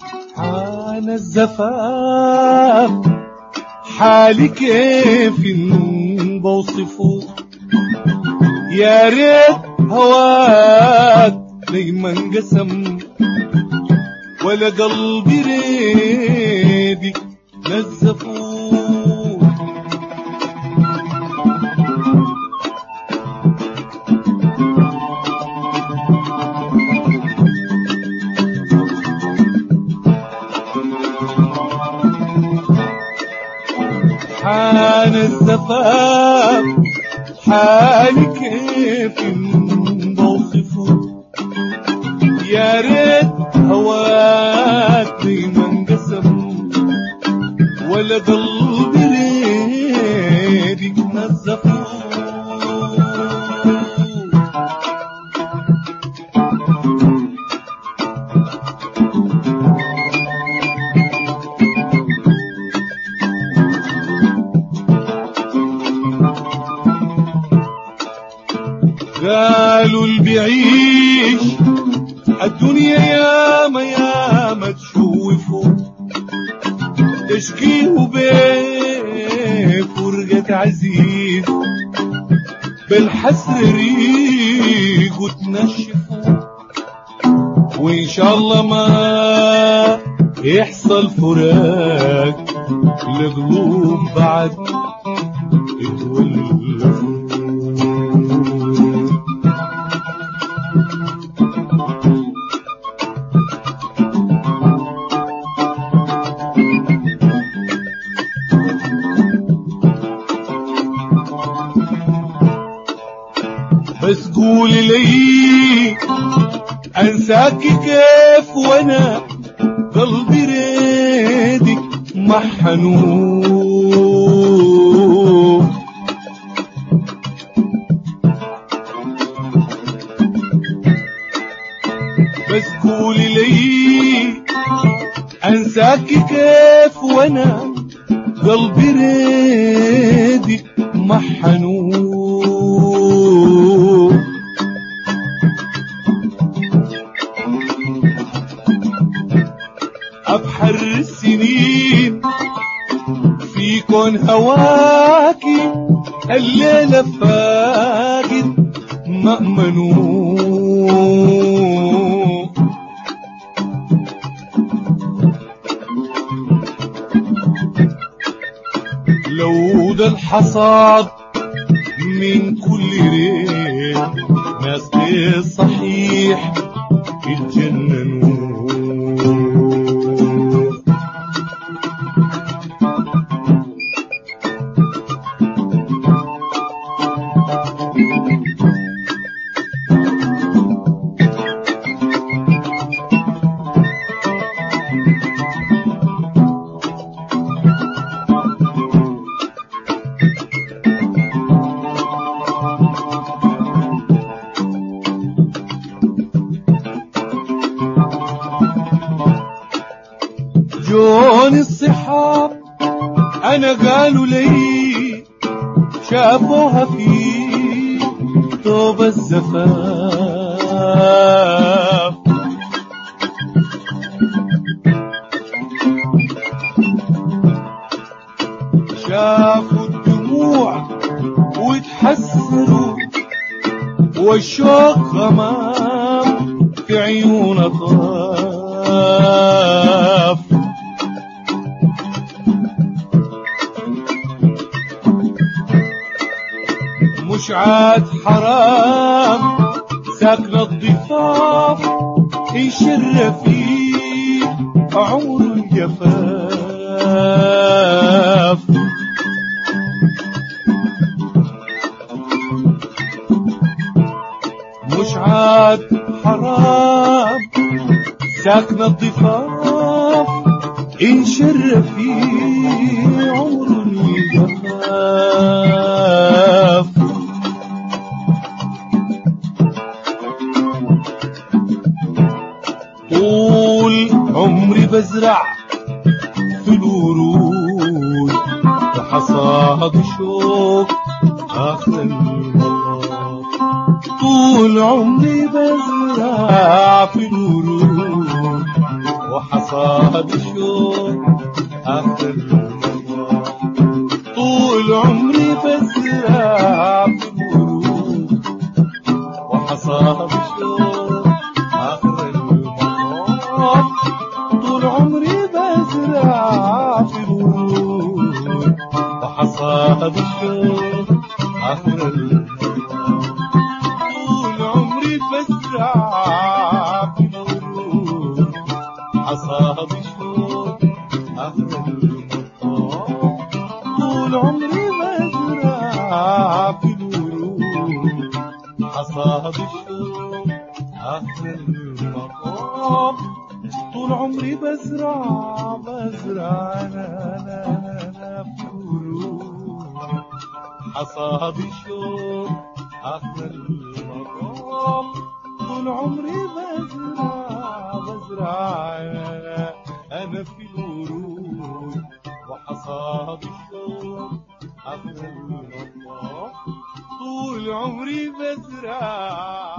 عن الزفاف حالي كيف بوصفه، يا ريت هواك دايما قسم ولا قلبي ريدي نزفوه. حان الزفاف حالي كيف بوصفه، يا ريت هواك دايما قسم ولا قلبي ريدك نزفوه. قالوا اللي بيعيش الدنيا ياما ياما تشوفه، تشكيه بفرقة عزيز بالحسر ريق تنشفه، وإن شاء الله ما يحصل فراق لقلوب بعد يتولفوا. بس قولي لي انساكي كيف وانا قلبي ريدك محنون. بس قولي لي انساكي كيف وانا قلبي ريدك محنون. أبحر السنين في كون هواكي الليلة فاقد مأمنون. لو ده الحصاد من كل ريح ناس صحيح يتجننوا. جوني الصحاب انا قالوا لي شافوها في طوب الزفاف، شافوا الدموع وتحسروا والشوق غمام في عيون طاف. مش عاد حرام ساكن الضفاف يشر فيه عمر الجفاف. مش عاد حرام ساكن الضفاف يشر فيه عمر الجفاف. طول عمري بزرع في الورود وحصاد شوق آخر المطاف. طول عمري بزرع في الورود وحصاد الشوق آخر المطاف. طول عمري بزرع في الورود وحصاد الشوق آخر المطاف. طول عمري بزرع في الورود وحصاد الشوق آخر المطاف. طول عمري بزرع في الورود حصاد الشوق آخر المطاف. طول عمري بزرع في الورود حصاد الشوق آخر المطاف. طول عمري بزرع أنا في الورود حصاد الشوق آخر المطاف. طول عمري بزرع أنا في الورود وحصاد الشوق آخر المطاف. طول عمري بزرع